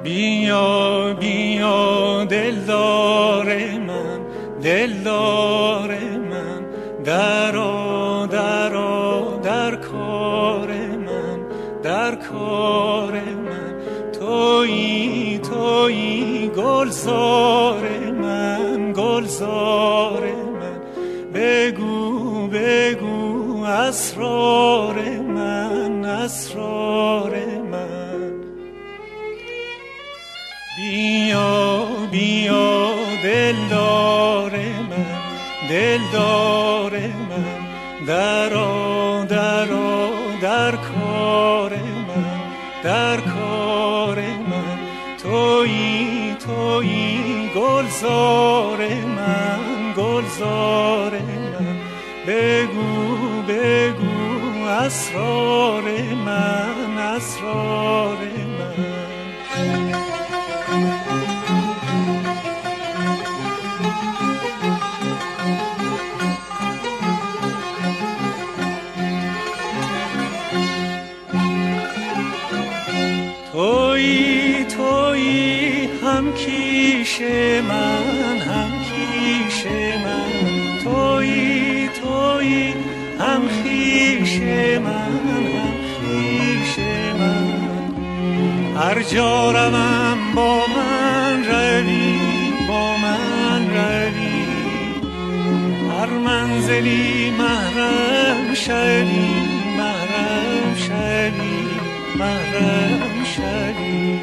بیا بیا دلدار من، دلدار من، درآ درآ در کار من، در کار من. تویی تویی گلزار من، گلزار من. بگو بگو اسرار من، اسرار من. بیا بیا دلدار من، دلدار من، درآ درآ در کار من، در کار من. تویی تویی گلزار من، گلزار من. بگو بگو اسرار من، اسرار من. تویی تویی هم کیش من، هم کیش من. تویی تویی هم خویش من، هم خویش من. هر جا روم با من روی، با من روی. هر منزلی محرم شوی، محرم شوی، محرم شوی.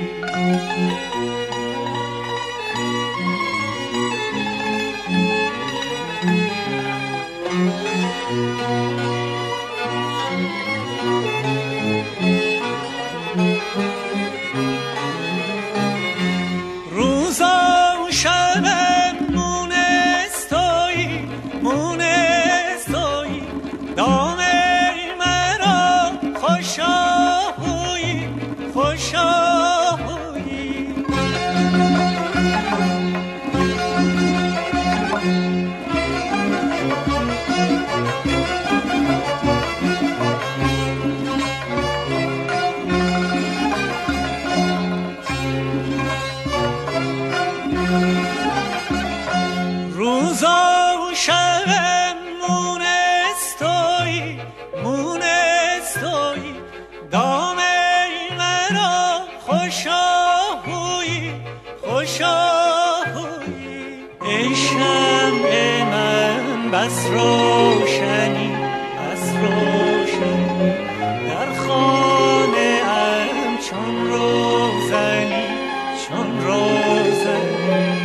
بس روشنی، بس روشنی در خانه ام چون روزنی، چون روزنی.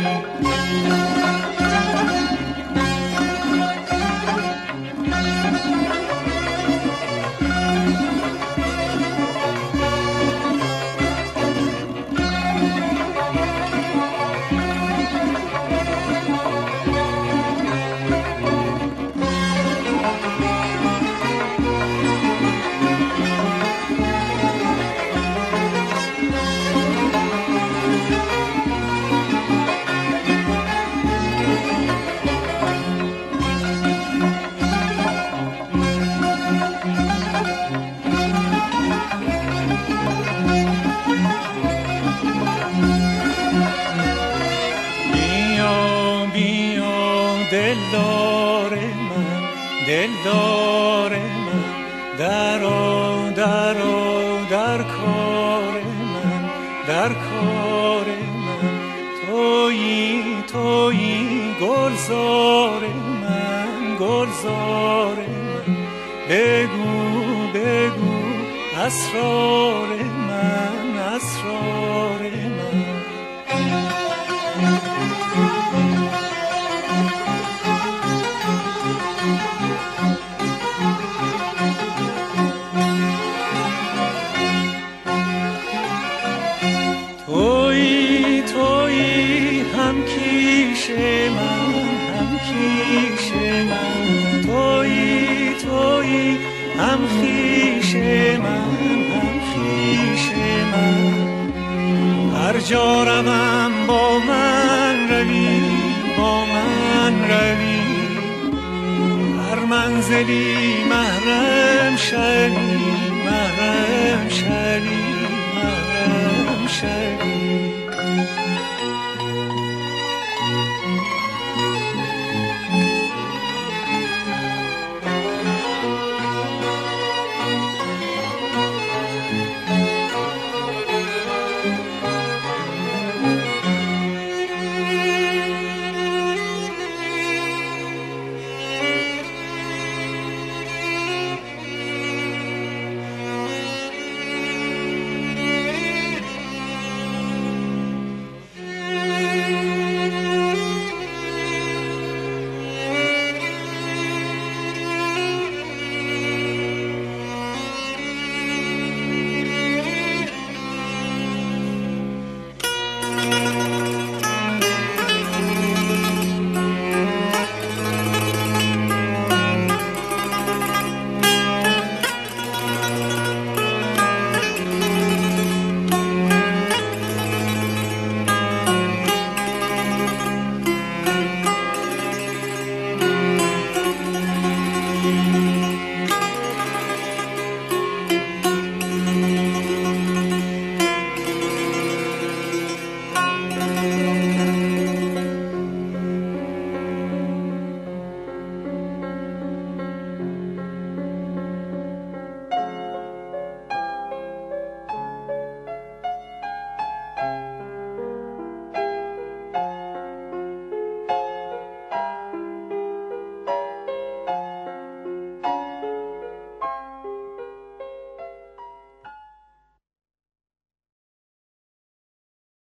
دلدار من، دلدار من، درآ درآ در کار من، در کار من. تویی تویی گلزار من، گلزار من. بگو بگو اسرار من، اسرار من. تویی تویی هم کیش من، هم کیش من. تویی تویی هم خویش من، هم خویش من. هر جا روم با من روی، با من روی. هر منزلی محرم شوی، محرم شوی، محرم شوی.